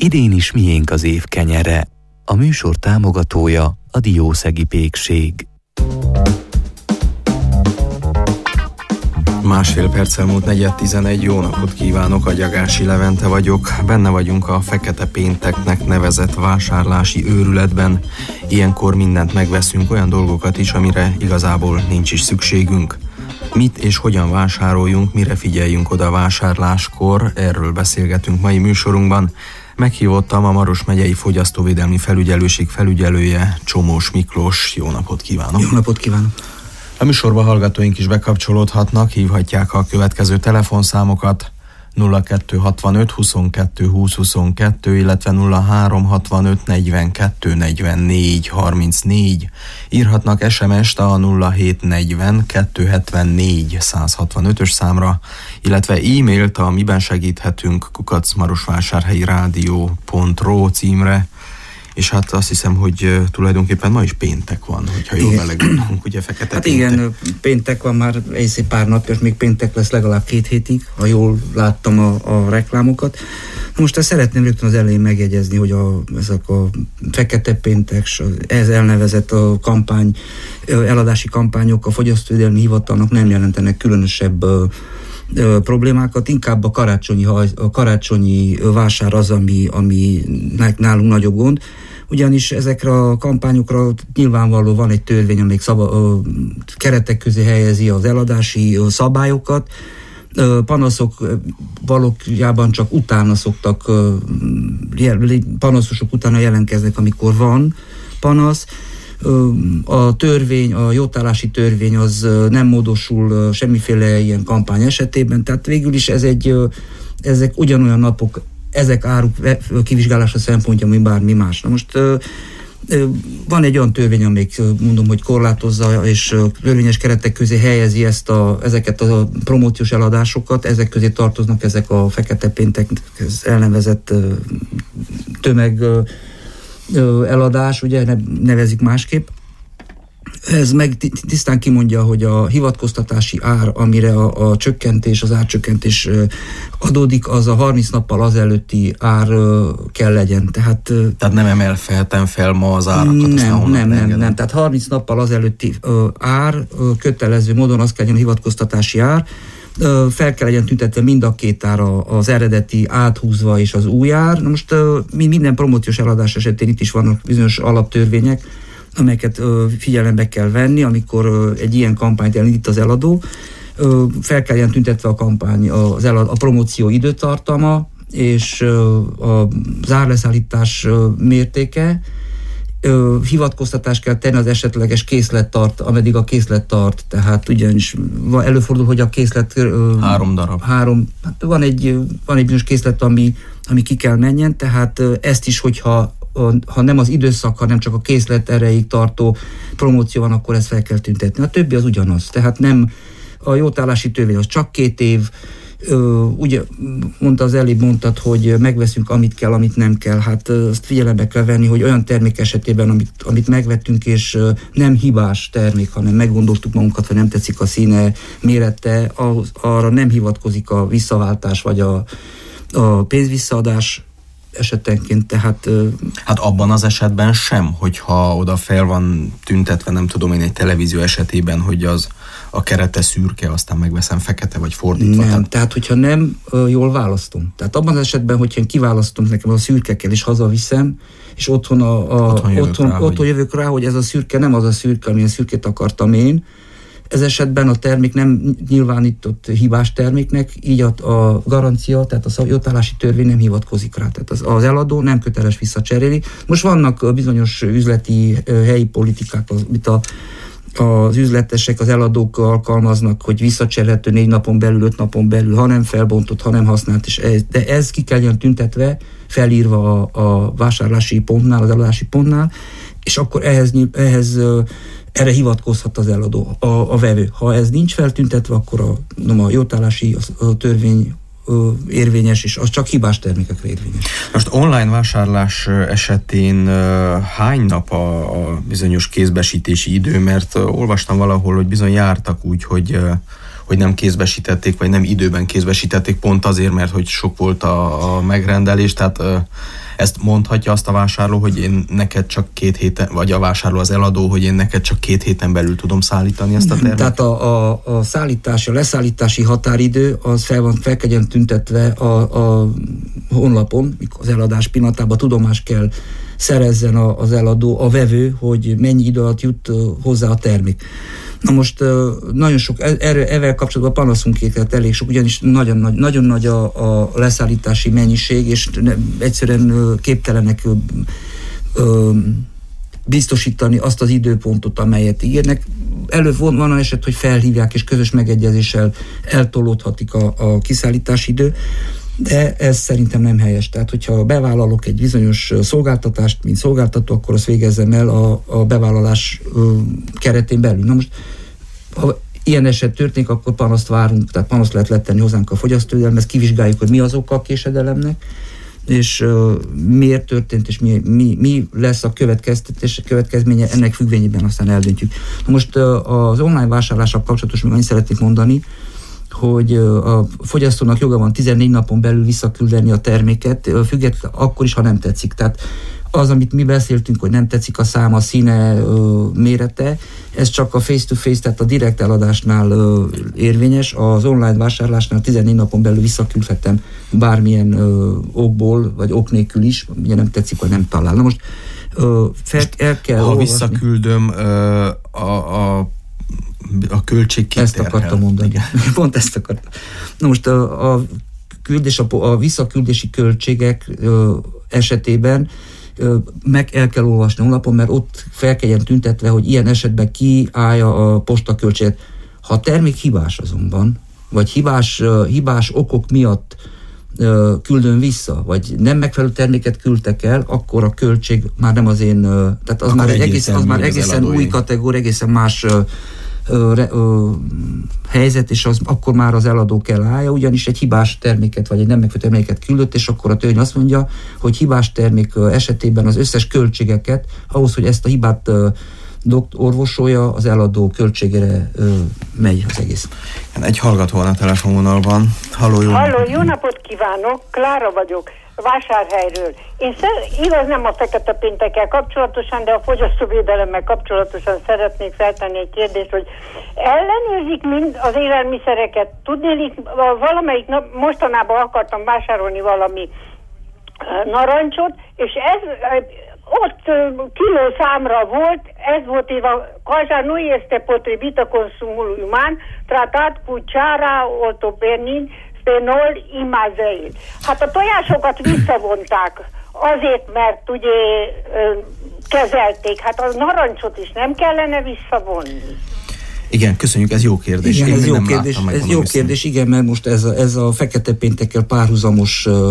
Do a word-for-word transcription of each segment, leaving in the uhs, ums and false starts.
Idén is miénk az év kenyere. A műsor támogatója a Diószegi Pékség. Másfél perccel múlt negyed tizenegy, jó napot kívánok, Agyagási Levente vagyok. Benne vagyunk a Fekete Pénteknek nevezett vásárlási őrületben. Ilyenkor mindent megveszünk, olyan dolgokat is, amire igazából nincs is szükségünk. Mit és hogyan vásároljunk, mire figyeljünk oda vásárláskor, erről beszélgetünk mai műsorunkban. Meghívottam a Maros megyei Fogyasztóvédelmi Felügyelőség felügyelője, Csomós Miklós. Jó napot kívánok! Jó napot kívánok! A műsorba hallgatóink is bekapcsolódhatnak, hívhatják a következő telefonszámokat: nulla kettő hatvanöt huszonkettő húsz huszonkettő, illetve nulla három hatvanöt negyvenkettő negyvennégy harmincnégy. Írhatnak es em est a nulla hét negyven kettőszázhetvennégy százhatvanötös számra, illetve e-mailt a miben segíthetünk kukac marosvásárhelyi rádió pont ro címre. És hát azt hiszem, hogy tulajdonképpen ma is péntek van, hogyha jól belegondolunk, ugye Fekete Hát péntek. igen, péntek van már egy pár napja, és még péntek lesz legalább két hétig, ha jól láttam a, a reklámokat. Na most ezt szeretném rögtön az elején megjegyezni, hogy a, ezek a Fekete péntek, ez elnevezett a kampány, eladási kampányok a Fogyasztóvédelmi Hivatalnak nem jelentenek különösebb problémákat, inkább a karácsonyi, a karácsonyi vásár az, ami, ami nálunk nagyobb gond, ugyanis ezekre a kampányokra nyilvánvaló van egy törvény, amelyik szaba, keretek közé helyezi az eladási szabályokat. Panaszok valójában csak utána szoktak, panaszosok utána jelentkeznek, amikor van panasz. A törvény, a jótállási törvény az nem módosul semmiféle ilyen kampány esetében, tehát végül is ez egy, ezek ugyanolyan napok, ezek áruk kivizsgálása szempontja, mint bármi más. Na most van egy olyan törvény, amelyik mondom, hogy korlátozza és törvényes keretek közé helyezi ezt a, ezeket a promóciós eladásokat, ezek közé tartoznak ezek a Fekete péntek elnevezett tömeg eladás, ugye nevezik másképp. Ez meg tisztán kimondja, hogy a hivatkoztatási ár, amire a, a csökkentés, az árcsökkentés adódik, az a harminc nappal azelőtti ár kell legyen. Tehát, Tehát nem emelhetem fel ma az árakat? Nem, nem, nem, nem. Tehát harminc nappal azelőtti ár, kötelező módon az kell legyen a hivatkoztatási ár, fel kell legyen tüntetve mind a két ár, az eredeti áthúzva és az új ár. Na most minden promóciós eladás esetén itt is vannak bizonyos alaptörvények, amelyeket figyelembe kell venni, amikor egy ilyen kampányt elindít az eladó. Fel kell legyen tüntetve a kampány, az elad, a promóció időtartama és az árleszállítás mértéke. Hivatkoztatást kell tenni az esetleges készlet tart, ameddig a készlet tart, tehát ugyanis előfordul, hogy a készlet három darab. Három, hát van egy, van egy bizonyos készlet, ami, ami ki kell menjen, tehát ezt is, hogyha ha nem az időszak, hanem csak a készlet erejéig tartó promóció van, akkor ezt fel kell tüntetni. A többi az ugyanaz, tehát nem a jótállási törvény az csak két év. Ugye mondta az előbb, mondtad, hogy megveszünk, amit kell, amit nem kell. Hát azt figyelembe kell venni, hogy olyan termék esetében, amit, amit megvettünk, és nem hibás termék, hanem meggondoltuk magunkat, vagy nem tetszik a színe, mérete, arra nem hivatkozik a visszaváltás, vagy a, a pénzvisszaadás esetenként, tehát... Hát abban az esetben sem, hogyha oda fel van tüntetve, nem tudom én, egy televízió esetében, hogy az a kerete szürke, aztán megveszem fekete, vagy fordítva. Nem, tehát, tehát hogyha nem jól választom. Tehát abban az esetben, hogyha én kiválasztom, nekem a szürke kell, és hazaviszem, és otthon, a, a, otthon, jövök, otthon, rá, otthon hogy... jövök rá, hogy ez a szürke nem az a szürke, amilyen szürkét akartam én. Ez esetben a termék nem nyilvánított hibás terméknek, így a, a garancia, tehát a jótállási törvény nem hivatkozik rá. Tehát az, az eladó nem köteles visszacserélni. Most vannak bizonyos üzleti helyi politikák, amit a az üzletesek, az eladók alkalmaznak, hogy visszacserélhető négy napon belül, öt napon belül, ha nem felbontott, ha nem használt, és ez, de ez ki kell jön tüntetve, felírva a, a vásárlási pontnál, az eladási pontnál, és akkor ehhez, ehhez erre hivatkozhat az eladó, a, a vevő. Ha ez nincs feltüntetve, akkor a, a jótállási a, a törvény érvényes, és az csak hibás termékekre érvényes. Most online vásárlás esetén hány nap a, a bizonyos kézbesítési idő, mert olvastam valahol, hogy bizony jártak úgy, hogy, hogy nem kézbesítették, vagy nem időben kézbesítették, pont azért, mert hogy sok volt a, a megrendelés, tehát Ezt mondhatja azt a vásárló, hogy én neked csak két héten, vagy a vásárló, az eladó, hogy én neked csak két héten belül tudom szállítani ezt a terméket? Tehát a, a, a szállítási, a leszállítási határidő az fel van, fel kell tüntetve a, a honlapon, az eladás pillanatában tudomást kell szerezzen az eladó, a vevő, hogy mennyi idő alatt jut hozzá a termék. Na most nagyon sok, erre, ezzel kapcsolatban panaszunk érkezett elég sok, ugyanis nagyon nagy, nagyon nagy a, a leszállítási mennyiség, és ne, egyszerűen képtelenek ö, ö, biztosítani azt az időpontot, amelyet ígérnek. Előbb van, van eset, hogy felhívják, és közös megegyezéssel eltolódhatik a, a kiszállítási idő, de ez szerintem nem helyes. Tehát, hogyha bevállalok egy bizonyos szolgáltatást, mint szolgáltató, akkor azt végezzem el a, a bevállalás ö, keretén belül. Na most, ha ilyen eset történik, akkor panaszt várunk, tehát panaszt lehet letenni hozzánk a fogyasztóvédelemhez, kivizsgáljuk, hogy mi az oka a késedelemnek, és uh, miért történt, és mi, mi, mi lesz a következtetés, következménye, ennek függvényében aztán eldöntjük. Na most uh, az online vásárlással kapcsolatosan még annyit szeretnék mondani, hogy a fogyasztónak joga van tizennégy napon belül visszaküldeni a terméket, függetlenül akkor is, ha nem tetszik. Tehát az, amit mi beszéltünk, hogy nem tetszik a száma, színe, mérete, ez csak a face-to-face, tehát a direkt eladásnál érvényes, az online vásárlásnál tizennégy napon belül visszaküldhetem bármilyen okból, vagy ok nélkül is, ugye nem tetszik, vagy nem talál. Na most fel, el kell ha olvasni. Visszaküldöm a, a a költség kiterhel. Ezt akartam mondani. Igen. Pont ezt akartam. Na most a, a, küldés, a, a visszaküldési költségek ö, esetében ö, meg el kell olvasni a honlapon, mert ott fel kelljen tüntetve, hogy ilyen esetben ki állja a postaköltséget. Ha a termék hibás azonban, vagy hibás, ö, hibás okok miatt ö, küldöm vissza, vagy nem megfelelő terméket küldtek el, akkor a költség már nem az én, ö, tehát az akkor már, egy egészen, az már egészen új kategória, egészen más ö, Ö, ö, helyzet, és az, akkor már az eladó kell állja, ugyanis egy hibás terméket, vagy egy nem megfelelő terméket küldött, és akkor a törvény azt mondja, hogy hibás termék esetében az összes költségeket, ahhoz, hogy ezt a hibát ö, dokt, orvosolja, az eladó költségére ö, megy az egész. Egy hallgató van a telefonvonalban. Halló, jó, Halló, jó napot kívánok, Klára vagyok, Vásárhelyről. Én szer- igaz nem a fekete péntekkel kapcsolatosan, de a fogyasztóvédelemmel kapcsolatosan szeretnék feltenni egy kérdést, hogy ellenőrzik mind az élelmiszereket. Tudnélik, valamelyik nap, mostanában akartam vásárolni valami narancsot, és ez ott kiló számra volt, ez volt éva, cosa nu este potrivit consumului uman, tratat cu ceara ortopenin, spenol, imazeil. Hát a tojásokat visszavonták azért, mert ugye kezelték. Hát a narancsot is nem kellene visszavonni. Igen, köszönjük, ez jó kérdés. Igen, Én ez jó nem kérdés, láttam, ez jó kérdés, igen, mert most ez a, ez a fekete péntekkel párhuzamos uh,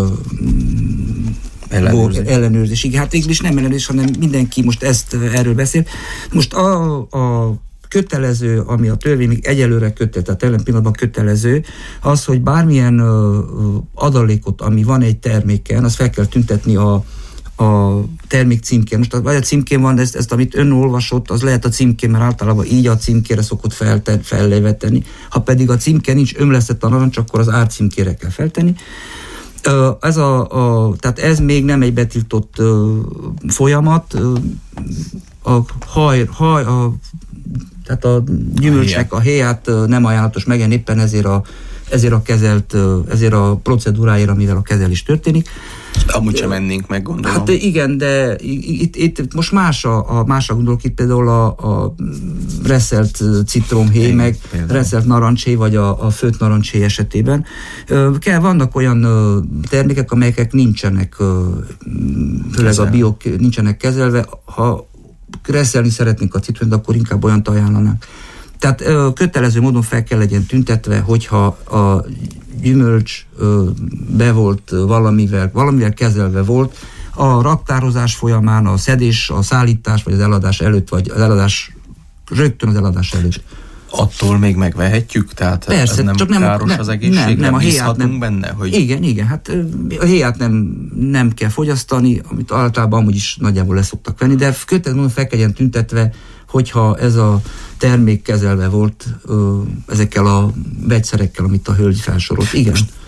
ellenőrzés. ellenőrzés. Igen, hát végül is nem ellenőrzés, hanem mindenki most ezt erről beszél. Most a, a kötelező, ami a törvény még egyelőre kötelező, tehát jelen pillanatban kötelező, az, hogy bármilyen uh, adalékot, ami van egy terméken, azt fel kell tüntetni a, a termék címkén. Most vagy a címkén van, ezt, ezt amit ön olvasott, az lehet a címkén, mert általában így a címkére szokott fellevetenni. Ha pedig a címkén nincs ömlesztett a narancs, akkor az árcímkére kell feltenni. Uh, ez, a, a, tehát ez még nem egy betiltott uh, folyamat. Uh, a haj, haj a tehát a gyümölcsnek a héját nem ajánlatos megenni, éppen ezért a, ezért a kezelt, ezért a procedúráért, amivel a kezelés történik. Amúgy sem mennénk meg, gondolom. Hát igen, de itt, itt most más a, a másra gondolok, itt például a, a reszelt citromhéj, én, meg például reszelt narancshéj, vagy a, a főtt narancshéj esetében. Kell, vannak olyan termékek, amelyek nincsenek, főleg a biok nincsenek kezelve. Ha reszelni szeretnénk a citromot, akkor inkább olyant ajánlanánk. Tehát ö, kötelező módon fel kell legyen tüntetve, hogyha a gyümölcs ö, be volt valamivel, valamivel kezelve volt, a raktározás folyamán, a szedés, a szállítás, vagy az eladás előtt, vagy az eladás, rögtön az eladás előtt. Attól még megvehetjük? Tehát persze, ez nem csak nem, káros nem, az egészségre? Nem, nem, a héját nem, benne? Hogy... Igen, igen, hát a héját nem, nem kell fogyasztani, amit általában amúgy is nagyjából leszoktak venni, de kötelezően fel kelljen tüntetve, hogyha ez a termék kezelve volt ö, ezekkel a vegyszerekkel, amit a hölgy felsorolt. Igen.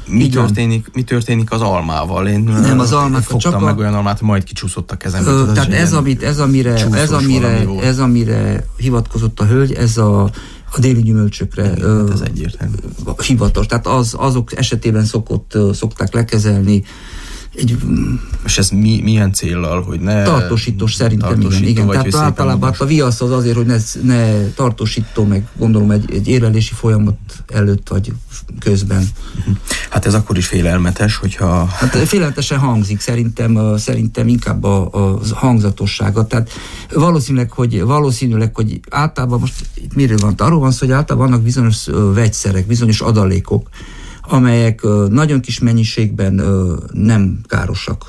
mi történik, mi történik az almával? Én nem az almát, fogtam csak meg a... olyan almát, hogy majd kicsúszott a kezembe. Ö, tehát ez, amit, ez, amire, ez, amire, ez, amire hivatkozott a hölgy, ez a, a déli gyümölcsökre ö, ez egyértelmű. Hivatos. Tehát az, azok esetében szokott, szokták lekezelni. Egy, és ez mi, milyen céllal, hogy ne... Tartósítós szerintem, tartósító, igen. igen. Tehát általában hát a viasz az azért, hogy ne, ne tartósító, meg gondolom egy, egy érelési folyamat előtt vagy közben. Hát ez akkor is félelmetes, hogyha... Hát félelmetesen hangzik, szerintem, szerintem inkább a, a hangzatossága. Tehát valószínűleg, hogy, valószínűleg, hogy általában most itt miről van? Arról van szó, hogy általában vannak bizonyos vegyszerek, bizonyos adalékok, amelyek nagyon kis mennyiségben nem károsak.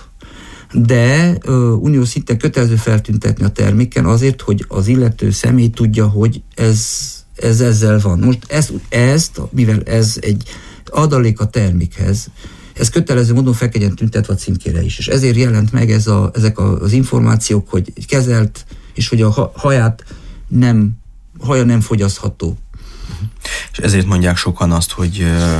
De uniós szinten kötelező feltüntetni a terméken azért, hogy az illető személy tudja, hogy ez, ez ezzel van. Most ezt, ezt, mivel ez egy adalék a termékhez, ez kötelező módon fel kell tüntetve a címkére is. És ezért jelent meg ez a, ezek az információk, hogy kezelt, és hogy a haját nem, haja nem fogyasztható. És ezért mondják sokan azt, hogy ö,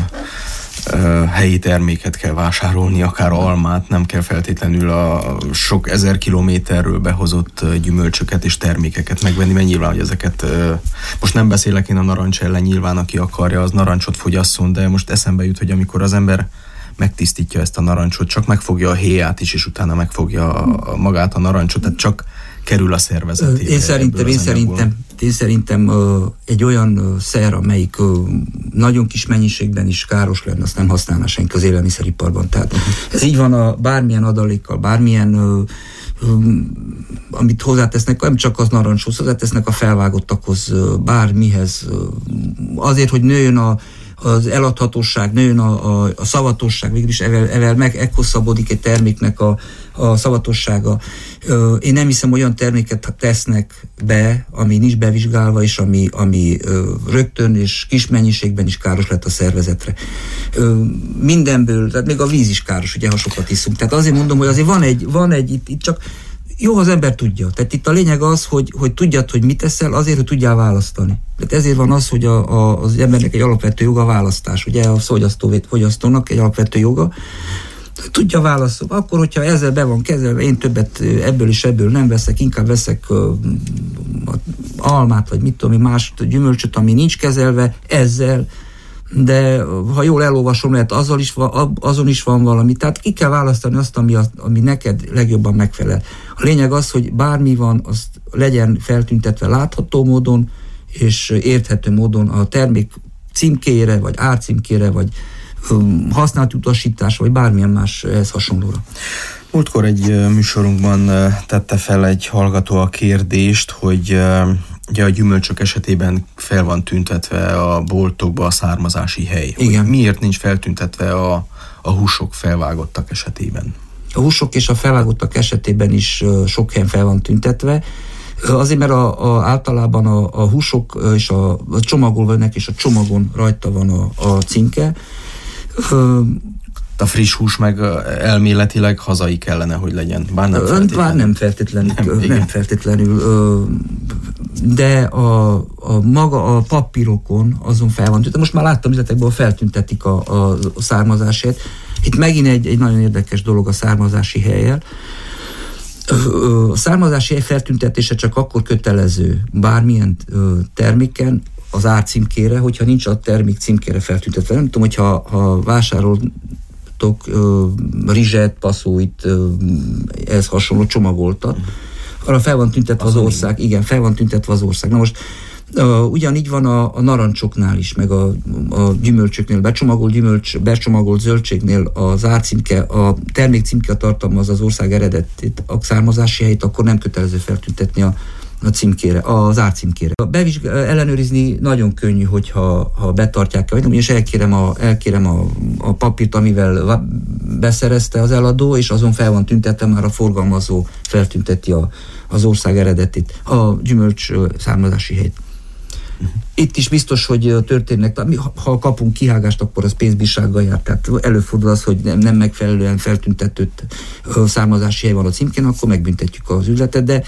ö, helyi terméket kell vásárolni, akár almát, nem kell feltétlenül a sok ezer kilométerről behozott gyümölcsöket és termékeket megvenni, mert nyilván, hogy ezeket, ö, most nem beszélek én a narancs ellen, nyilván aki akarja, az narancsot fogyasszon, de most eszembe jut, hogy amikor az ember megtisztítja ezt a narancsot, csak megfogja a héját is, és utána megfogja a, magát a narancsot, tehát csak kerül a szervezetébe. Én szerintem, én szerintem, én szerintem uh, egy olyan uh, szer, amelyik uh, nagyon kis mennyiségben is káros lenne, azt nem használná senki az élelmiszeriparban. Tehát uh-huh. ez így van a bármilyen adalékkal, bármilyen uh, um, amit hozzátesznek, nem csak az narancshoz, hozzátesznek a felvágottakhoz, uh, bármihez. Uh, azért, hogy nőjön a az eladhatóság, nőjön a, a, a szavatosság, végül is evel, evel meghosszabbodik egy terméknek a, a szavatossága. Én nem hiszem, olyan terméket tesznek be, ami nincs bevizsgálva, és ami, ami rögtön és kis mennyiségben is káros lett a szervezetre. Mindenből, tehát még a víz is káros, ugye, ha sokat iszunk. Tehát azért mondom, hogy azért van egy, van egy itt, itt csak jó, az ember tudja. Tehát itt a lényeg az, hogy, hogy tudjad, hogy mit teszel, azért, hogy tudjál választani. Tehát ezért van az, hogy a, a, az embernek egy alapvető joga a választás. Ugye a fogyasztónak egy alapvető joga. Tudja válaszolni. Akkor, hogyha ezzel be van kezelve, én többet ebből és ebből nem veszek, inkább veszek uh, almát, vagy mit tudom, más gyümölcsöt, ami nincs kezelve, ezzel, de ha jól elolvasom, lehet azzal is van, azon is van valami. Tehát ki kell választani azt, ami, ami neked legjobban megfelel. A lényeg az, hogy bármi van, azt legyen feltüntetve látható módon, és érthető módon a termék címkére, vagy árcímkére, vagy um, használati utasítás, vagy bármilyen más ehhez hasonlóra. Múltkor egy műsorunkban tette fel egy hallgató a kérdést, hogy ugye a gyümölcsök esetében fel van tüntetve a boltokba a származási hely. Igen. Miért nincs feltüntetve a, a húsok felvágottak esetében? A húsok és a felvágottak esetében is sok helyen fel van tüntetve. Azért, mert a, a, általában a, a húsok és a, a csomagolva ennek és a csomagon rajta van a, a címke. A friss hús meg elméletileg hazai kellene, hogy legyen. Bár nem feltétlenül. Bár nem feltétlenül. Nem, nem feltétlenül. De a, a maga a papírokon azon fel van tüntetve. Most már láttam üzletekből, feltüntetik a, a, a származását. Itt megint egy, egy nagyon érdekes dolog a származási hellyel. A származási hely feltüntetése csak akkor kötelező bármilyen terméken az árcímkére, hogyha nincs a termék címkére feltüntetve. Nem tudom, hogyha ha vásároltok rizset, passzóit, ehhez hasonló csomagoltat, arra fel van tüntetve az, az ország. Igen, fel van tüntetve az ország. Na most Uh, ugyanígy van a, a narancsoknál is, meg a, a gyümölcsöknél, becsomagolt gyümölcs, becsomagolt zöldségnél az árcímke, a termékcímke tartalmaz az ország eredetét, a származási helyét, akkor nem kötelező feltüntetni a, a címkére, az árcímkére. A bevizsg- ellenőrizni nagyon könnyű, hogyha ha betartják, vagy nem, és elkérem, a, elkérem a, a papírt, amivel beszerezte az eladó, és azon fel van tüntetve, már a forgalmazó feltünteti a, az ország eredetét, a gyümölcs származási helyét. Itt is biztos, hogy történnek, ha kapunk kihágást, akkor az pénzbírsággal jár. Tehát előfordul az, hogy nem, nem megfelelően feltüntetett származási hely van a címkén, akkor megbüntetjük az üzletet, de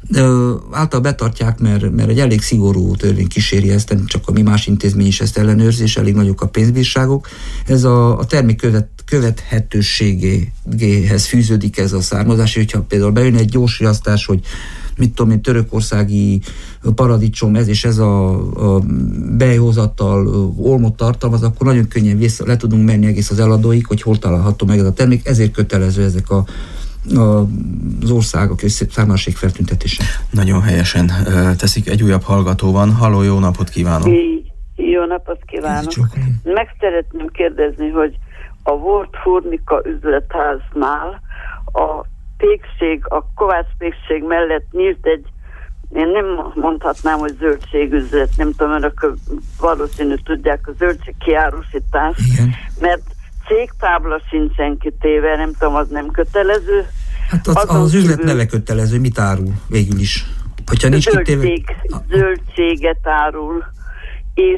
Ö, által betartják, mert, mert egy elég szigorú törvény kíséri ezt, nem csak a mi más intézmény is ezt ellenőrzi, és elég nagyok a pénzbírságok. Ez a, a termék követ, követhetőségéhez fűződik ez a származás, hogyha például bejön egy gyors riasztás, hogy mit tudom én, törökországi paradicsom, ez és ez a, a bejhozattal olmot tartalmaz, akkor nagyon könnyen vissza, le tudunk menni egész az eladóig, hogy hol található meg ez a termék, ezért kötelező ezek a A, az országok származási feltüntetése. Nagyon helyesen teszik. Egy újabb hallgató van. Halló, jó napot kívánok! Jó napot kívánok! Meg szeretném kérdezni, hogy a Volt Furnika üzletháznál a pékség, a Kovács pékség mellett nyílt egy, én nem mondhatnám, hogy zöldségüzlet, nem tudom, önök valószínű tudják, a zöldség kiárusítás, mert cégtábla sincsen kitéve, nem tudom, az nem kötelező. Hát az, az üzlet neve kötelező, mit árul végül is? Hogyha nincs zöldség, kitéve... Zöldséget árul, és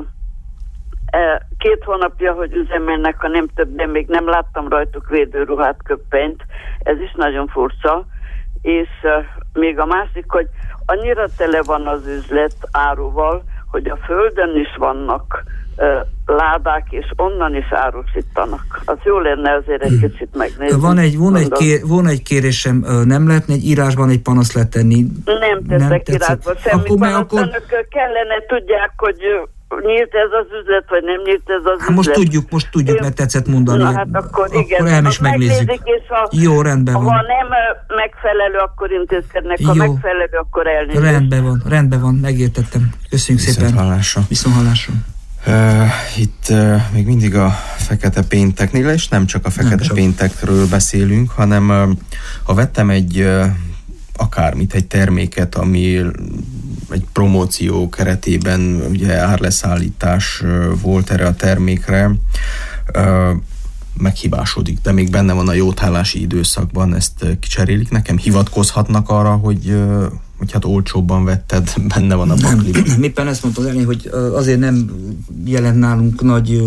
e, két hónapja, hogy üzemelnek, ha nem több, de még nem láttam rajtuk védőruhát, köppenyt, ez is nagyon furcsa, és e, még a másik, hogy annyira tele van az üzlet áruval, hogy a földön is vannak ládák, és onnan is árusítanak. Az jó lenne azért egy kicsit megnézni. Van egy, van egy, kér, van egy kérésem, nem lehetne egy írásban egy panaszt letenni? Nem teszek írásban semmi panaszt. Akkor... Önök kellene tudják, hogy nyílt ez az üzlet, vagy nem nyílt ez az hát üzlet. Most tudjuk, most tudjuk, mert tetszett mondani. Na hát akkor, akkor igen. Akkor is megnézzük. És ha, jó, rendben van. Ha nem megfelelő, akkor intézkednek. Ha jó. Megfelelő, akkor elnézést. Rendben van, rendben van, megértettem. Köszönjük Viszont szépen. Hallásra. Viszont hallásra. Uh, itt uh, még mindig a fekete pénteknél, és nem csak a fekete csak. péntekről beszélünk, hanem uh, ha vettem egy uh, akármit, egy terméket, ami egy promóció keretében ugye árleszállítás uh, volt erre a termékre, uh, meghibásodik, de még benne van a jótállási időszakban, ezt kicserélik nekem, hivatkozhatnak arra, hogy uh, hogy hát olcsóbban vetted, benne van a pakliban. Éppen ezt mondtam az elején, hogy azért nem jelent nálunk nagy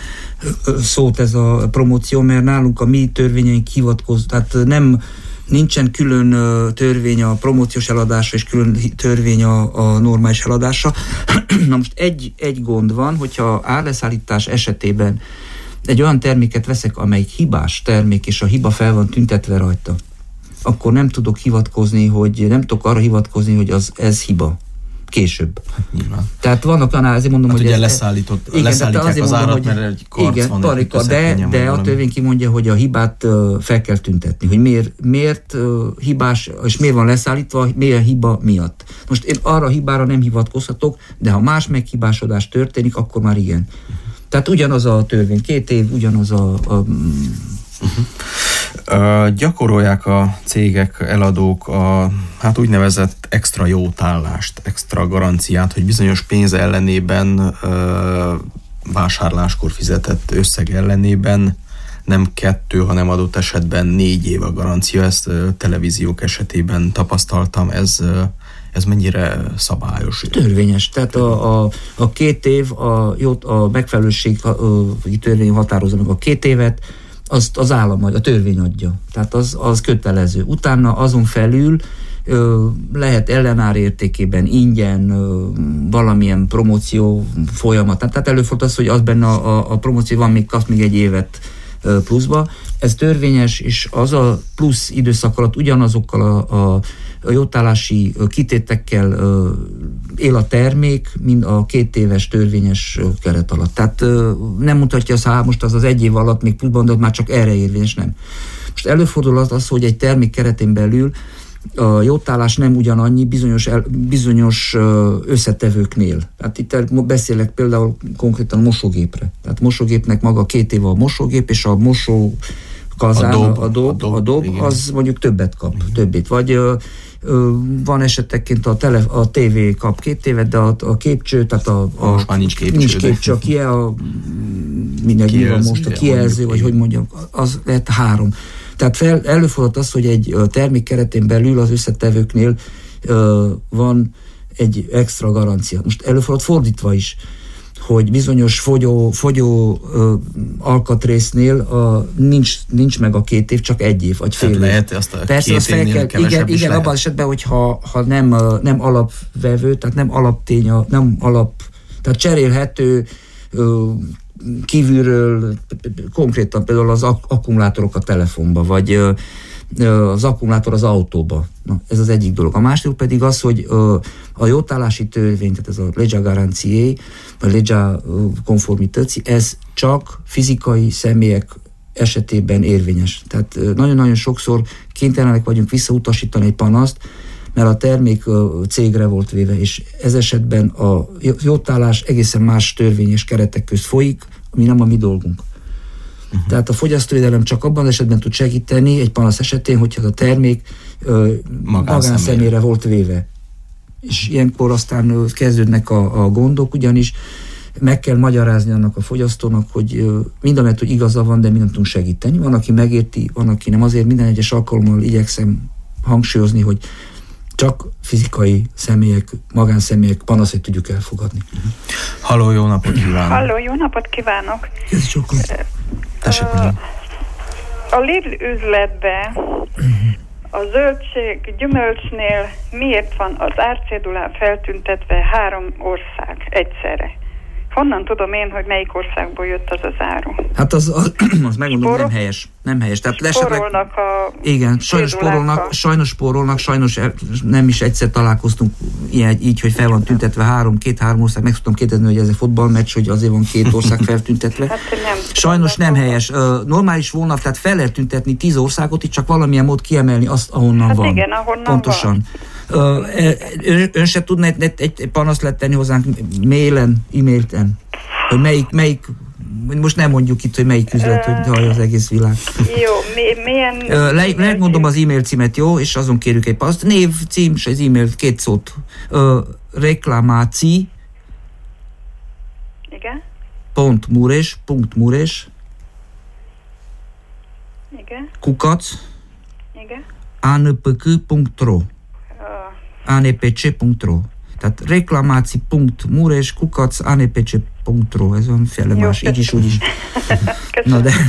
szót ez a promóció, mert nálunk a mi törvényeink hivatkoz, tehát nem, nincsen külön törvény a promóciós eladásra, és külön törvény a, a normális eladásra. Na most egy, egy gond van, hogyha árleszállítás esetében egy olyan terméket veszek, amelyik hibás termék, és a hiba fel van tüntetve rajta, akkor nem tudok hivatkozni, hogy nem tudok arra hivatkozni, hogy az, ez hiba. Később. Hát nyilván. Tehát vannak annál, ezért mondom, hát hogy... ugye ez, leszállított, igen, leszállítják az árat, mert egy karc igen, van. Tarika, de, de a törvény kimondja, hogy a hibát uh, fel kell tüntetni, hogy miért, miért uh, hibás, és miért van leszállítva, miért hiba miatt. Most én arra a hibára nem hivatkozhatok, de ha más meghibásodás történik, akkor már igen. Uh-huh. Tehát ugyanaz a törvény, két év, ugyanaz a... a uh-huh. Uh, gyakorolják a cégek, eladók a hát úgynevezett extra jótállást, extra garanciát, hogy bizonyos pénz ellenében, uh, vásárláskor fizetett összeg ellenében nem kettő, hanem adott esetben négy év a garancia. Ezt uh, televíziók esetében tapasztaltam. Ez, uh, ez mennyire szabályos? Törvényes. Tehát a, a, a két év, a, a megfelelőség a, a törvény határozza meg a két évet, azt az állam, a törvény adja. Tehát az, az kötelező. Utána azon felül ö, lehet ellenár értékében ingyen ö, valamilyen promóció folyamat. Tehát előfordul az, hogy az benne a, a, a promóció van, még kapsz még egy évet ö, pluszba. Ez törvényes, és az a plusz időszak alatt ugyanazokkal a, a, a jótállási kitétekkel ö, él a termék, mint a két éves törvényes keret alatt. Tehát ö, nem mutatja azt, hogy most az az egy év alatt még pluszban, de már csak erre érvényes, nem. Most előfordul az, az, hogy egy termék keretén belül a jótállás nem ugyanannyi bizonyos, el, bizonyos összetevőknél. Tehát itt beszélek például konkrétan mosógépre. Tehát mosógépnek maga két éve a mosógép, és a mosó kazán, a dob, a dob, a dob, a dob az mondjuk többet kap, igen. többet. Vagy ö, ö, van esetekként a, tele, a tévé kap két évet, de a, a képcső, tehát a, a most már nincs képcső, nincs képcső, a kie, a mindenki van most, a kijelző, vagy hogy mondjam, az lehet három. Tehát fel, előfordult az, hogy egy termék keretén belül az összetevőknél ö, van egy extra garancia. Most előfordult fordítva is, hogy bizonyos fogyó, fogyó ö, alkatrésznél a, nincs, nincs meg a két év, csak egy év, vagy fél év. Lehet azt a Persze, két évnél kevesebb igen, is igen, lehet. abban az esetben, hogyha ha nem, nem alapvevő, tehát nem alaptény, nem alap, tehát cserélhető ö, kívülről, konkrétan például az ak- akkumulátorok a telefonba, vagy ö, az akkumulátor az autóba. Na, ez az egyik dolog. A másik pedig az, hogy ö, a jótállási törvény, tehát ez a legea garanciei, vagy legea konformității, ez csak fizikai személyek esetében érvényes. Tehát ö, nagyon-nagyon sokszor kénytelenek vagyunk visszautasítani egy panaszt, mert a termék ö, cégre volt véve, és ez esetben a jótállás egészen más törvényes keretek közt folyik, ami nem a mi dolgunk. Uh-huh. Tehát a fogyasztóvédelem csak abban az esetben tud segíteni egy panasz esetén, hogyha a termék ö, magánszemélyre volt véve. És ilyenkor aztán ö, kezdődnek a, a gondok, ugyanis meg kell magyarázni annak a fogyasztónak, hogy ö, mindamellett, hogy igaza van, de mi nem tudunk segíteni. Van, aki megérti, van, aki nem. Azért minden egyes alkalommal igyekszem hangsúlyozni, hogy csak fizikai személyek, magánszemélyek panaszait tudjuk elfogadni. Uh-huh. Halló, jó napot kívánok! Halló, jó napot kívánok! Ez csak Tessék, uh, a Lidl üzletben a zöldség, gyümölcsnél miért van az árcédulán feltüntetve három ország egyszerre? Honnan tudom én, hogy melyik országból jött az az áru? Hát az, az, az megmondom, nem helyes. Nem helyes. Tehát spórolnak a igen, sajnos spórolnak, sajnos spórolnak, sajnos nem is egyszer találkoztunk ilyen, így, hogy fel van tüntetve három, két-három ország, meg tudtam kérdezni, hogy ez egy fotballmeccs, hogy azért van két ország feltüntetve. Hát nem sajnos nem helyes. Uh, normális volna, tehát fel lehet tüntetni tíz országot, itt csak valamilyen mód kiemelni azt, ahonnan hát van. Igen, ahonnan pontosan. van. Uh, ön, ön se tudna egy, egy panaszt lehet tenni hozzánk mailen, e-mailten, hogy melyik, melyik, most nem mondjuk itt, hogy melyik üzlet, uh, hogy hallja az egész világ. Jó, mi, milyen... Uh, le, le mondom az e-mail címet, jó, és azon kérjük egy panaszt. Név, cím, és az e-mail, két szót. Uh, reklamáci. Igen. Pont mures, pont mures. Igen. Kukac. Igen. anpk pont ro. anpc pont ro. Tehát reklamáci pont mures, kukac, anpc pont ro. Ez van féle más, így is, úgy is. Na de...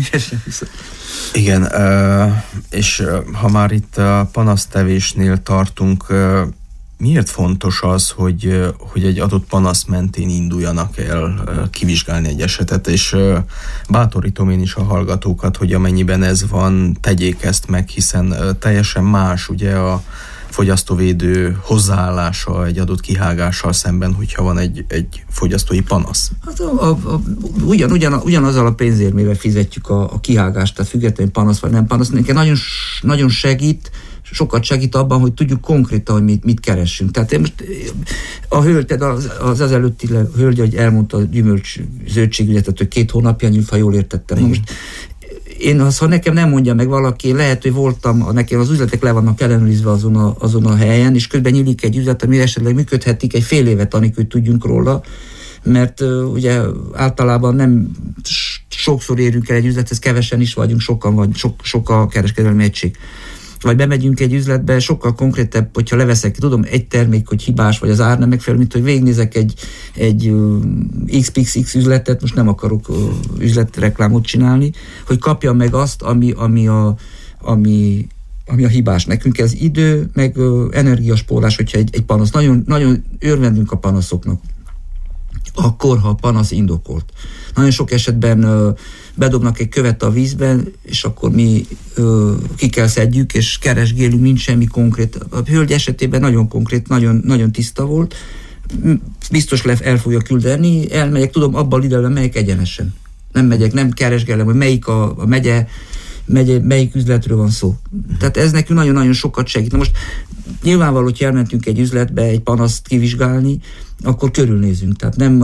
Igen, és ha már itt a panasztevésnél tartunk, miért fontos az, hogy, hogy egy adott panasz mentén induljanak el kivizsgálni egy esetet, és bátorítom én is a hallgatókat, hogy amennyiben ez van, tegyék ezt meg, hiszen teljesen más ugye a fogyasztóvédő hozzáállása egy adott kihágással szemben, hogyha van egy, egy fogyasztói panasz. Hát a, a, a, ugyan, ugyan, ugyanazzal a pénzérmével fizetjük a, a kihágást, tehát függetlenül panasz vagy nem panasz. Nekem nagyon, nagyon segít, sokat segít abban, hogy tudjuk konkrétan, hogy mit, mit keressünk. Tehát most a hölgy, tehát az, az ezelőtti hölgy, hogy elmondta a gyümölcs zöldségügyetet, hogy két hónapja nyújt, ha jól értettem. Na most én az, ha nekem nem mondja meg valaki, lehet, hogy voltam, nekem az üzletek le vannak ellenőrizve azon a, azon a helyen, és közben nyílik egy üzlet, ami esetleg működhetik egy fél évet, anélkül tudjunk róla, mert uh, ugye általában nem sokszor érünk el egy üzlethez, kevesen is vagyunk, sokan vagy, sok, sok a kereskedelmi egység. Vagy bemegyünk egy üzletbe, sokkal konkrétabb, hogyha leveszek, tudom, egy termék, hogy hibás, vagy az ár nem megfelelő, mint hogy végignézek egy, egy uh, iksz iksz iksz üzletet, most nem akarok uh, üzletreklámot csinálni, hogy kapjam meg azt, ami, ami, a, ami, ami a hibás. Nekünk ez idő, meg uh, energiaspórolás, hogyha egy, egy panasz. Nagyon, nagyon örvendünk a panaszoknak. Akkor, ha a panasz indokolt. Nagyon sok esetben uh, bedobnak egy követ a vízben, és akkor mi uh, ki kell szedjük, és keresgélünk, nincs semmi konkrét. A hölgy esetében nagyon konkrét, nagyon, nagyon tiszta volt. Biztos le el fogja küldeni, elmegyek, tudom, abban a Lidlben megyek egyenesen. Nem megyek, nem keresgélem, hogy melyik a, a megye, megye, melyik üzletről van szó. Tehát ez nekünk nagyon-nagyon sokat segít. Na most nyilvánvaló, hogy elmentünk egy üzletbe egy panaszt kivizsgálni, akkor körülnézünk. Tehát nem,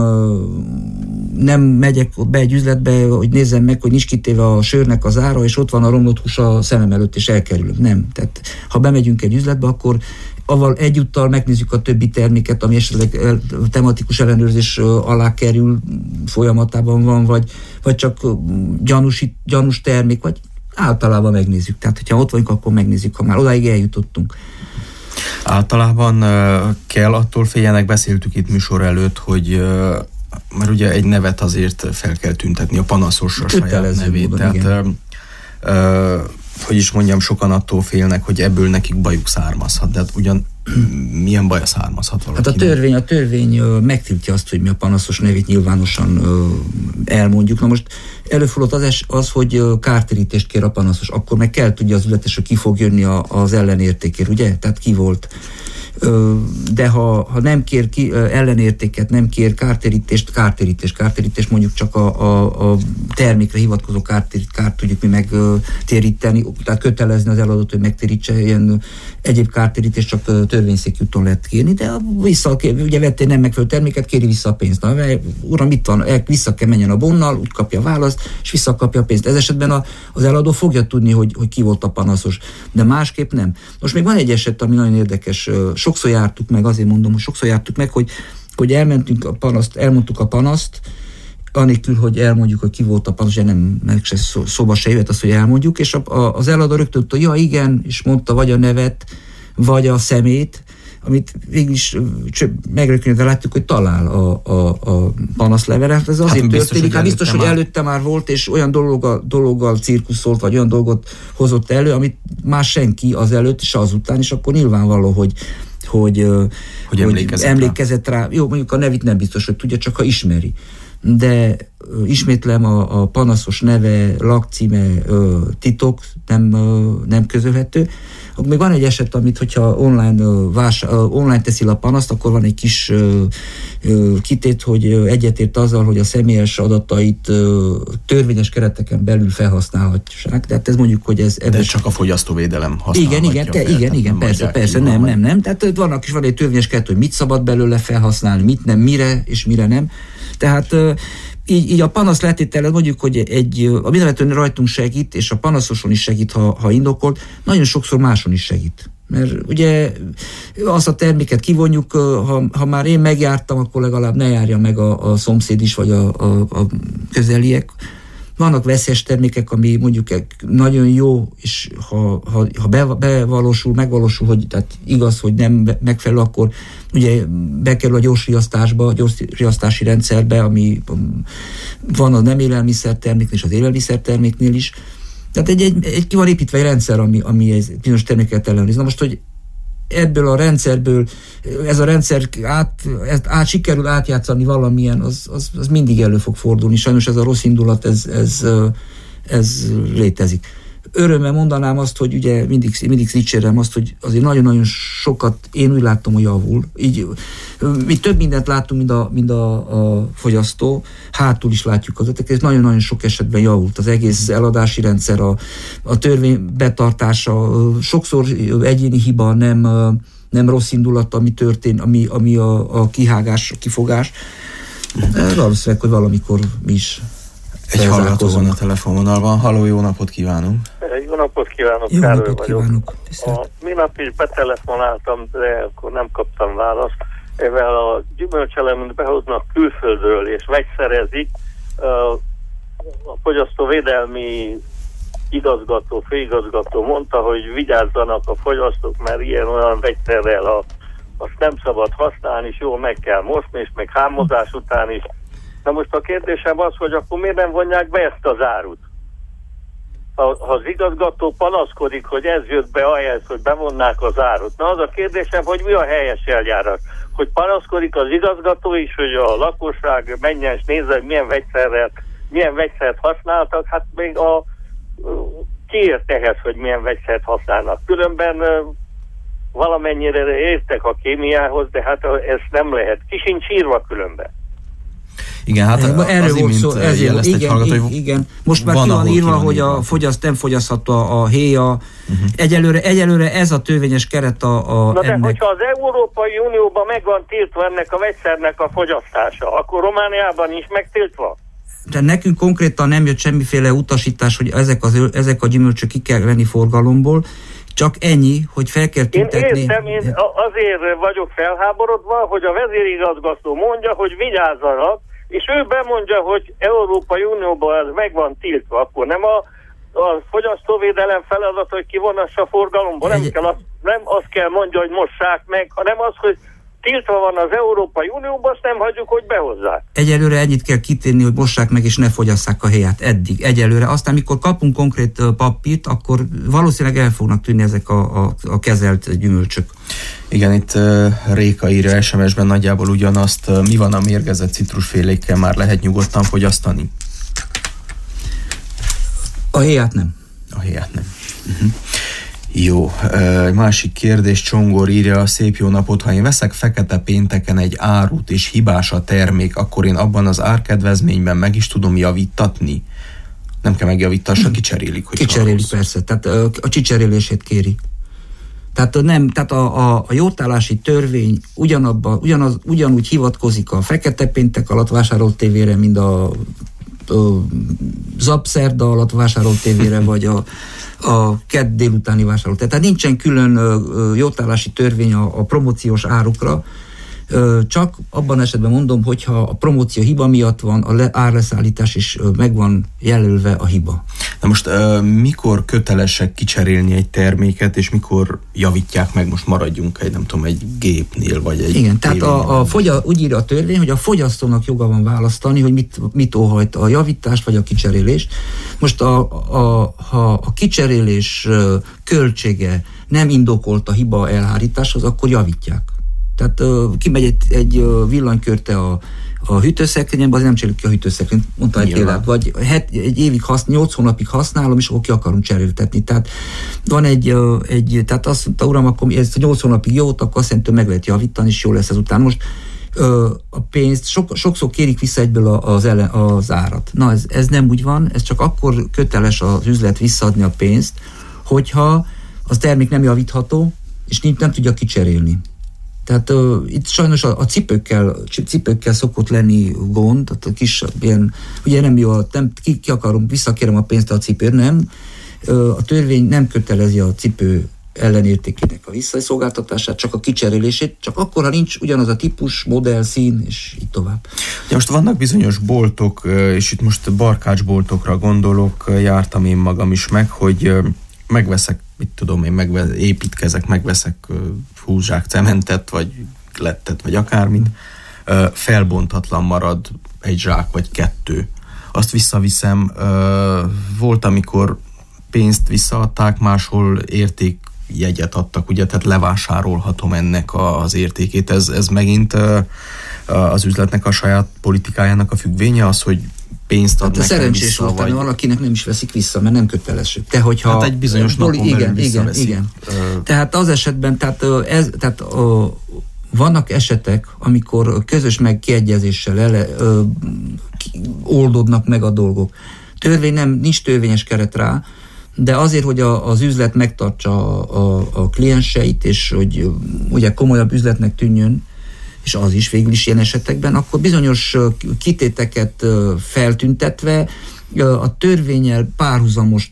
nem megyek be egy üzletbe, hogy nézzem meg, hogy nincs kitéve a sörnek az ára, és ott van a romlott hús a szemem előtt, és elkerülöm. Nem. Tehát ha bemegyünk egy üzletbe, akkor avval egyúttal megnézzük a többi terméket, ami esetleg tematikus ellenőrzés alá kerül, folyamatában van, vagy, vagy csak gyanús, gyanús termék, vagy általában megnézzük. Tehát, hogyha ott vagyunk, akkor megnézzük, ha már odáig eljutottunk. Általában uh, kell, attól féljenek, beszéltük itt műsor előtt, hogy uh, mert ugye egy nevet azért fel kell tüntetni, a panaszos a saját nevét. Módon, tehát, ö, ö, hogy is mondjam, sokan attól félnek, hogy ebből nekik bajuk származhat. De hát ugyan milyen baja származhat valakinek? Hát a törvény, a törvény ö, megtiltja azt, hogy mi a panaszos nevét nyilvánosan ö, elmondjuk. Na most előfordult az, az, hogy ö, kártérítést kér a panaszos, akkor meg kell tudja az ületes, hogy ki fog jönni a, az ellenértékért, ugye? Tehát ki volt. De ha, ha nem kér ki, ellenértéket, nem kér kártérítést, kártérítést, kártérítést mondjuk csak a, a, a termékre hivatkozó kártérítést, kárt tudjuk mi megtéríteni, tehát kötelezni az eladót, hogy megtérítse, ilyen egyéb kártérítést csak törvényszéki úton lehet kérni, de vissza, ugye vettél nem megfelelő terméket, kéri vissza a pénzt. Na, uram, itt van, vissza kell menjen a bonnal, úgy kapja a választ, és visszakapja a pénzt. Ez esetben a, az eladó fogja tudni, hogy, hogy ki volt a panaszos, de másképp nem. Most még van egy eset, ami nagyon érdekes. Sokszor jártuk meg, azért mondom, hogy sokszor jártuk meg, hogy, hogy elmentünk a panaszt, elmondtuk a panaszt, anélkül, hogy elmondjuk, hogy ki volt a panasz, nem, meg se szó, szóba se jöhet az, hogy elmondjuk, és a, a, az eladó rögtön tudta, ja igen, és mondta vagy a nevet, vagy a szemét, amit végül is megrökönítve látjuk, hogy talál a, a, a panaszlevelet. Ez azért hát, történik, hát biztos, hogy előtte már volt, és olyan dologgal, dologgal cirkuszolt, vagy olyan dolgot hozott elő, amit már senki az előtt, és azután, és akkor nyilvánvaló, hogy hogy, hogy emlékezett, hogy emlékezett rá. rá. Jó, mondjuk a nevét nem biztos, hogy tudja, csak ha ismeri. De ismétlem, a, a panaszos neve, lakcíme titok, nem, nem közölhető. Még van egy eset, amit, hogyha online, vás, online teszi a panaszt, akkor van egy kis kitét, hogy egyetért azzal, hogy a személyes adatait törvényes kereteken belül felhasználhatják. Tehát ez mondjuk, hogy ez... De csak a fogyasztóvédelem használhatja. Igen, igen, te, igen, igen, persze, persze, nem, nem, nem. Tehát vannak is van egy törvényes keret, hogy mit szabad belőle felhasználni, mit nem, mire és mire nem. Tehát így, így a panasz letétele mondjuk, hogy egy, a mindenetően rajtunk segít, és a panaszoson is segít, ha, ha indokolt, nagyon sokszor máson is segít. Mert ugye azt a terméket kivonjuk, ha, ha már én megjártam, akkor legalább ne járja meg a, a szomszéd is, vagy a, a, a közeliek. Vannak veszélyes termékek, ami mondjuk nagyon jó, és ha, ha, ha bevalósul, megvalósul, hogy tehát igaz, hogy nem megfelelő, akkor ugye bekerül a gyorsriasztásba, a gyorsriasztási rendszerbe, ami van a nem élelmiszerterméknél és az élelmiszerterméknél is. Tehát egy, egy, egy ki van építve egy rendszer, ami, ami egy bizonyos terméket ellenőriz. Na most, hogy ebből a rendszerből ez a rendszer át, át sikerül átjátszani valamilyen, az, az, az mindig elő fog fordulni. Sajnos ez a rossz indulat, ez, ez, ez létezik. Örömmel mondanám azt, hogy ugye mindig, mindig dicsérem azt, hogy azért nagyon-nagyon sokat én úgy láttam, hogy javul. Így, mi több mindent láttunk, mint a, mint a, a fogyasztó, hátul is látjuk az, ez nagyon-nagyon sok esetben javult. Az egész eladási rendszer, a, a törvény betartása, sokszor egyéni hiba, nem, nem rossz indulat, ami történt, ami, ami a, a kihágás, a kifogás. Valószínűleg, hogy valamikor mi is egy hallgató van a telefonvonalban. Halló, jó napot kívánunk! Jó napot kívánok, jó Károly napot vagyok. Kívánok. A minap is betelefonáltam, de akkor nem kaptam választ. Mivel a gyümölcselemet behoznak külföldről és megszerezik, a fogyasztóvédelmi igazgató, főigazgató mondta, hogy vigyázzanak a fogyasztók, mert ilyen-olyan vegyszerrel a, azt nem szabad használni, és jól meg kell mosni, és meg hámozás után is. Na most a kérdésem az, hogy akkor miért nem vonják be ezt az árut? Ha, ha az igazgató panaszkodik, hogy ez jött be ahelyett, hogy bevonnák az árut. Na az a kérdésem, hogy mi a helyes eljárás? Hogy panaszkodik az igazgató is, hogy a lakosság menjen és nézze, hogy milyen vegyszerrel, milyen vegyszert használtak, hát még a kiért ehhez, hogy milyen vegyszert használnak. Különben valamennyire értek a kémiához, de hát ez nem lehet. Ki sincs írva különben. Igen, hát erről volt szó, ezért, igen, hallgató, igen, igen. Most már ki van írva, van hogy írva. A fogyaszt, nem fogyasztható a, a héja. Uh-huh. Egyelőre, egyelőre ez a törvényes keret a, a Na de ennek. hogyha az Európai Unióban meg van tiltva ennek a vegyszernek a fogyasztása, akkor Romániában is megtiltva? De nekünk konkrétan nem jött semmiféle utasítás, hogy ezek, az, ezek a gyümölcsök ki kell venni forgalomból, csak ennyi, hogy fel kell tüntetni. Én értem, én azért vagyok felháborodva, hogy a vezérigazgató mondja, hogy vigyázzanak, és ő bemondja, hogy Európai Unióban ez meg van tiltva, akkor nem a, a fogyasztóvédelem feladat, hogy kivonassa a forgalomból, nem, kell az, nem azt kell mondja, hogy mossák meg, hanem az, hogy tiltva van az Európai Unióban, azt nem hagyjuk, hogy behozzák. Egyelőre ennyit kell kitérni, hogy mossák meg és ne fogyasszák a héját. Eddig, egyelőre. Aztán, mikor kapunk konkrét papírt, akkor valószínűleg el fognak tűnni ezek a, a, a kezelt gyümölcsök. Igen, itt uh, Réka írja es em es-ben nagyjából ugyanazt. Uh, mi van a mérgezett citrusfélékkel, már lehet nyugodtan fogyasztani? A héját nem. A héját nem. Uh-huh. Jó, egy másik kérdés, Csongor írja, szép jó napot, ha én veszek fekete pénteken egy árut és hibás a termék, akkor én abban az árkedvezményben meg is tudom javítatni? Nem kell megjavítassa, kicserélik. Hogy kicserélik, persze, tehát a kicserélését kéri. Tehát, nem, tehát a, a, a jótállási törvény ugyanabba, ugyanaz, ugyanúgy hivatkozik a fekete péntek alatt vásárolt tévére, mint a, a zapszerda alatt vásárolt tévére, vagy a a kedd délutáni vásárolt. Tehát nincsen külön ö, jótállási törvény a, a promóciós árukra, ö, csak abban esetben mondom, hogyha a promóció hiba miatt van, a le, árleszállítás is ö, meg van jelölve a hiba. Na most ö, mikor kötelesek kicserélni egy terméket, és mikor javítják meg, most maradjunk egy, nem tudom, egy gépnél, vagy egy... Igen, tehát a, a fogya, úgy írja a törvény, hogy a fogyasztónak joga van választani, hogy mit, mit óhajt, a javítást, vagy a kicserélést. Most a, a, ha a kicserélés költsége nem indokolt a hiba elhárításhoz, akkor javítják. Tehát uh, kimegy egy, egy uh, villanykörte a, a hűtőszekrényembe, az nem cserélik ki a hűtőszekrényt, mondta egy példát, vagy het, egy évig, hasz, nyolc hónapig használom, és akkor ki akarunk cseréltetni. Tehát van egy, uh, egy tehát azt mondta, uram, akkor ezt a nyolc hónapig jót, akkor azt szerintem meg lehet javítani, és jó lesz ezután. Most uh, a pénzt sok, sokszor kérik vissza egyből az, ele, az árat. Na, ez, ez nem úgy van, ez csak akkor köteles az üzlet visszaadni a pénzt, hogyha az termék nem javítható, és nincs, nem tudja kicserélni. Tehát uh, itt sajnos a, a cipőkkel, cipőkkel szokott lenni gond, tehát a kis ilyen, ugye nem jó, nem, ki, ki akarom, visszakérem a pénzt a cipőr, nem. Uh, a törvény nem kötelezi a cipő ellenértékének a visszaszolgáltatását, csak a kicserélését, csak akkor, ha nincs ugyanaz a típus, modell, szín, és így tovább. Ja, most vannak bizonyos boltok, és itt most barkácsboltokra gondolok, jártam én magam is meg, hogy megveszek, mit tudom én, megve, építkezek, megveszek húzsák cementet, vagy lettet, vagy akármit, felbontatlan marad egy zsák, vagy kettő. Azt visszaviszem, volt, amikor pénzt visszaadták, máshol értékjegyet adtak, ugye, tehát levásárolhatom ennek az értékét. Ez, ez megint az üzletnek a saját politikájának a függvénye, az, hogy pénzt ad hát nekem szerencsés vissza, volt, vagy... valakinek nem is veszik vissza, mert nem kötelező. Te, hogyha hát egy bizonyos napon belül igen, visszaveszik. Igen, igen. Tehát az esetben, tehát, ez, tehát ö, vannak esetek, amikor közös megkiegyezéssel ele, ö, oldódnak meg a dolgok. Törvény nem, nincs törvényes keret rá, de azért, hogy a, az üzlet megtartsa a, a, a klienseit, és hogy ugye komolyabb üzletnek tűnjön, és az is végül is ilyen esetekben, akkor bizonyos kitéteket feltüntetve a törvénnyel párhuzamos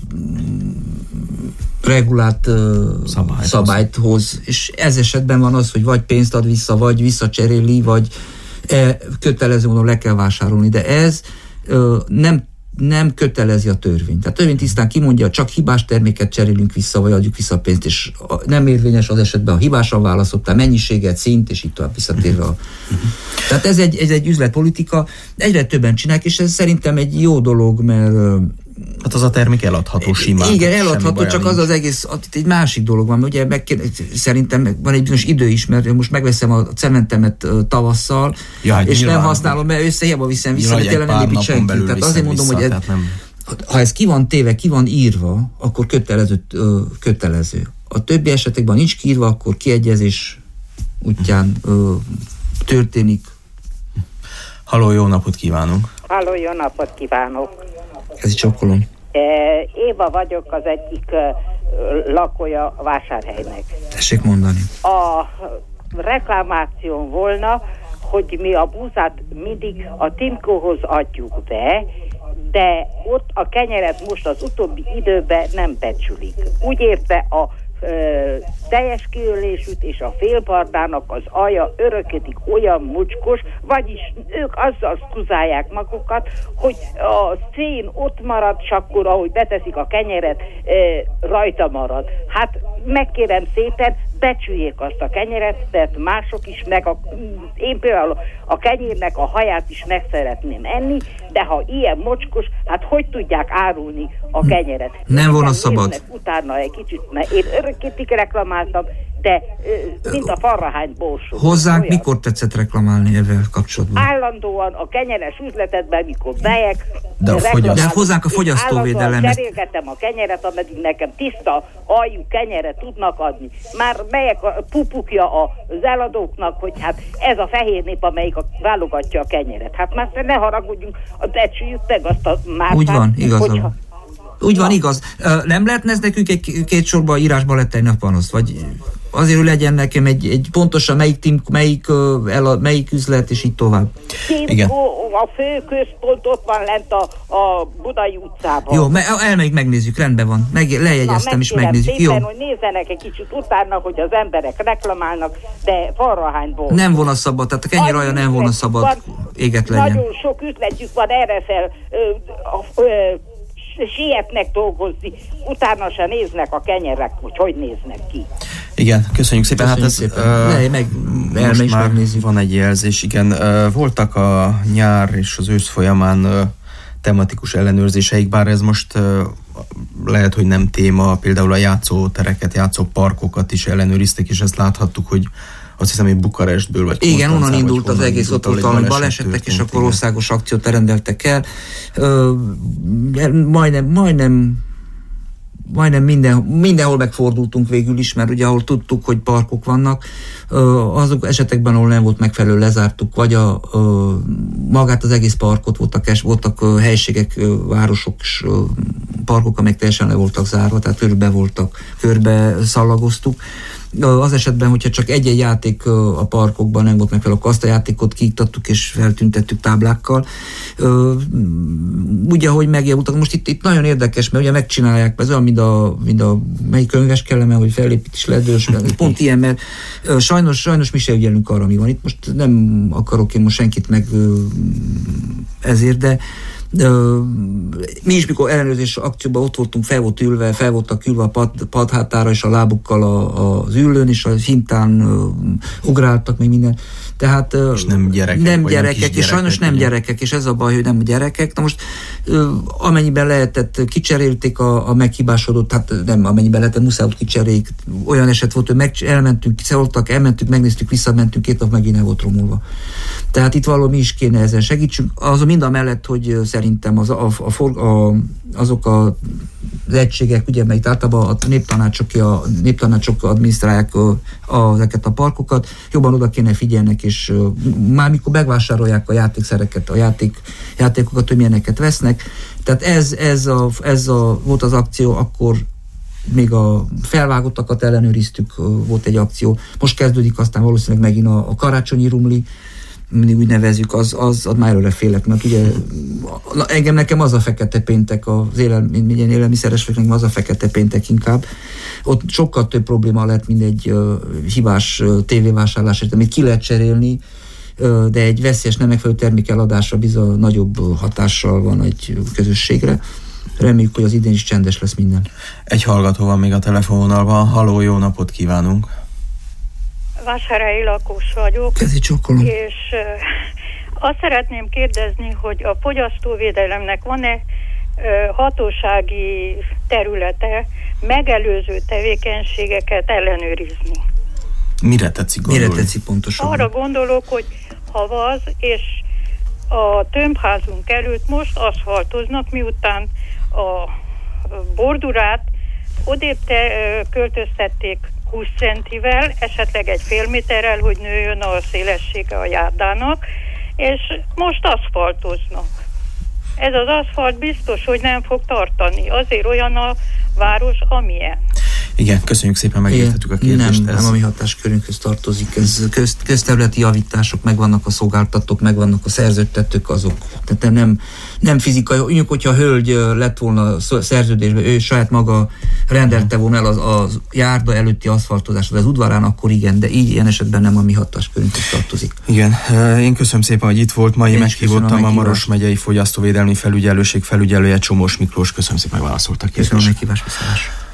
regulált szabályt, szabályt hoz. És ez esetben van az, hogy vagy pénzt ad vissza, vagy visszacseréli, vagy kötelező módon le kell vásárolni. De ez nem nem kötelezi a törvény. Tehát a törvény tisztán kimondja, csak hibás terméket cserélünk vissza, vagy adjuk vissza a pénzt, és nem érvényes az esetben, ha hibásan választottál mennyiséget, szint, és így tovább visszatérve. A... Tehát ez egy, ez egy üzletpolitika, egyre többen csinálják, és ez szerintem egy jó dolog, mert... Hát az a termék eladható simán. Igen, eladható, csak az az egész, egy másik dolog van, ugye meg, szerintem van egy bizonyos idő is, mert most megveszem a cementemet tavasszal, ja, és nem használom, mert össze hiába viszem vissza, mert tényleg nem épít senki. Tehát azért mondom, hogy ez, nem... ha ez ki van téve, ki van írva, akkor kötelező. kötelező. A többi esetekben nincs kiírva, akkor kiegyezés útján ö, történik. Halló, jó napot kívánunk! Halló, jó napot kívánok! Ez is csokolom. Éva vagyok, az egyik lakója a Vásárhelynek. Tessék mondani. A reklamáción volna, hogy mi a búzát mindig a Timkóhoz adjuk be, de ott a kenyeret most az utóbbi időben nem becsülik. Úgy értve a ö, teljes kiölésűt, és a félpardának az alja öröködik olyan mocskos, vagyis ők azzal szkuzálják magukat, hogy a szén ott marad, és akkor ahogy beteszik a kenyeret, e, rajta marad. Hát megkérem szépen, becsüljék azt a kenyeret, mert mások is meg a, én például a kenyérnek a haját is meg szeretném enni, de ha ilyen mocskos, hát hogy tudják árulni a kenyeret? Nem volna szabad. Utána egy kicsit, mert én örökkétig reklamáltam, de mint a farrahányt borsó. Hozzánk olyan. Mikor tetszett reklamálni ezzel kapcsolatban? Állandóan a kenyeres üzletedben, mikor bejek, de, a fogyaszt... de hozzánk a fogyasztóvédelem. Állandóan cserélgetem a kenyeret, ameddig nekem tiszta aljú kenyeret tudnak adni. Már melyek a pupukja az eladóknak, hogy hát ez a fehér nép, amelyik a, válogatja a kenyeret. Hát már ne haragudjunk, becsüljük meg azt a mártát. Úgy van, igazán. Úgy van, igaz. Nem lehetne ez nekünk egy két sorba írásba letenni a panaszt? Vagy azért, hogy legyen nekem egy, egy pontosan melyik, tím, melyik, el, melyik üzlet, és így tovább. Igen. A fő központ ott van lent a, a Budai utcában. Jó, elmegyünk, megnézzük, rendben van. Meg, lejegyeztem, és megnézzük. Szépen, jó. hogy nézzenek egy kicsit utána, hogy az emberek reklamálnak, de farrahányból. Nem volna szabad, tehát a kenyér alja nem volna szabad van, éget legyen. Nagyon sok üzletjük van erre fel, ö, ö, ö, sietnek dolgozni, utána se néznek a kenyerek, hogy hogy néznek ki. Igen, köszönjük szépen. Köszönjük hát ez, szépen. Uh, meg, most már megnézzük. Van egy jelzés, igen. Uh, voltak a nyár és az ősz folyamán uh, tematikus ellenőrzéseik, bár ez most uh, lehet, hogy nem téma, például a játszótereket, játszóparkokat is ellenőriztek, és ezt láthattuk, hogy azt hiszem, hogy Bukarestből vagy igen, onnan indult az egész, ott volt valami balesetek, és akkor országos akciót rendeltek el. Ö, majdnem, majdnem majdnem minden, mindenhol megfordultunk végül is, mert ugye ahol tudtuk, hogy parkok vannak, azok esetekben, ahol nem volt megfelelő, lezártuk, vagy a, a magát az egész parkot, voltak, voltak helységek, városok, parkok, amelyek teljesen le voltak zárva, tehát körbe voltak, körbe szallagoztuk. Az esetben, hogyha csak egy-egy játék a parkokban nem volt megfelelő, akkor azt a játékot kiiktattuk és feltüntettük táblákkal. Ugye, hogy megjavultak. Most itt, itt nagyon érdekes, mert ugye megcsinálják, ez olyan, mint a, mint a melyik könyves kellene, hogy felépítés ledős, pont ilyen, mert sajnos, sajnos mi se ügyelünk arra, mi van. Itt most nem akarok én most senkit meg ezért, de Uh, mi is, mikor ellenőrzés akcióban ott voltunk, fel volt ülve, fel voltak ülve a pad, padhátára, és a lábukkal a, az üllőn, és a hintán uh, ugráltak, még minden. Tehát uh, és nem gyerekek, nem gyerekek és sajnos nem gyerekek, és ez a baj, hogy nem gyerekek. Na most uh, amennyiben lehetett, kicserélték a, a meghibásodott, hát nem amennyiben lehetett, muszáj volt kicseréljék. Olyan eset volt, hogy meg, elmentünk, szóltak, elmentünk, megnéztük, visszamentünk, két nap megint el volt romolva. Tehát itt valami is kéne ezen segítsünk. Az mind a mellett, hogy szerintem az, a, a, a, azok a, az egységek, ugye, mert itt általában a néptanácsok, a néptanácsok adminisztrálják a, a, ezeket a parkokat, jobban oda kéne figyelnek, és már mikor megvásárolják a játékszereket, a játék, játékokat, hogy milyeneket vesznek. Tehát ez, ez, a, ez a, volt az akció, akkor még a felvágottakat ellenőriztük, volt egy akció. Most kezdődik aztán valószínűleg megint a, a karácsonyi rumli, mindig úgy nevezzük, az, az, az már előre félek, mert ugye engem nekem az a fekete péntek, az élel, milyen élelmiszeres vagy, nekem az a fekete péntek inkább. Ott sokkal több probléma lett, mint egy uh, hibás uh, tévévásárlás, amit ki lehet cserélni, uh, de egy veszélyes, nem megfelelő termék eladása bizony nagyobb uh, hatással van egy közösségre. Reméljük, hogy az idén is csendes lesz minden. Egy hallgató van még a telefonvonalban. Halló, jó napot kívánunk! Vásárhelyi lakós vagyok, Kezi csokkolom. És uh, azt szeretném kérdezni, hogy a fogyasztóvédelemnek van-e uh, hatósági területe megelőző tevékenységeket ellenőrizni? Mire tetszik gondolni? Mire tetszik pontosan? Arra gondolok, hogy havaz, és a tömbházunk előtt most aszfaltoznak, miután a bordurát odébb te, uh, költöztették húsz centivel, esetleg egy fél méterrel, hogy nőjön a szélessége a járdának, és most aszfaltoznak. Ez az aszfalt biztos, hogy nem fog tartani. Azért olyan a város, amilyen. Igen, köszönjük szépen, megértettük a kérdést. Nem, ez... nem a mi hatáskörünkhöz tartozik. Ez köz, közterületi javítások, megvannak a szolgáltatók, megvannak a szerződtetők, azok. Tehát nem, nem fizikai, mondjuk, hogyha a hölgy lett volna szerződésben, ő saját maga rendelte volna el az, az járda előtti aszfaltozást az udvarán, akkor igen, de így ilyen esetben nem a mi hatáskörünkhöz tartozik. Igen, én köszönöm szépen, hogy itt volt. Mai meghívottam a Maros megyei Fogyasztóvédelmi Felügyelőség felügyelője, Csomós Miklós. Köszönöm szépen, hogy válaszoltak. Köszönöm a meghívást, viszontlátásra.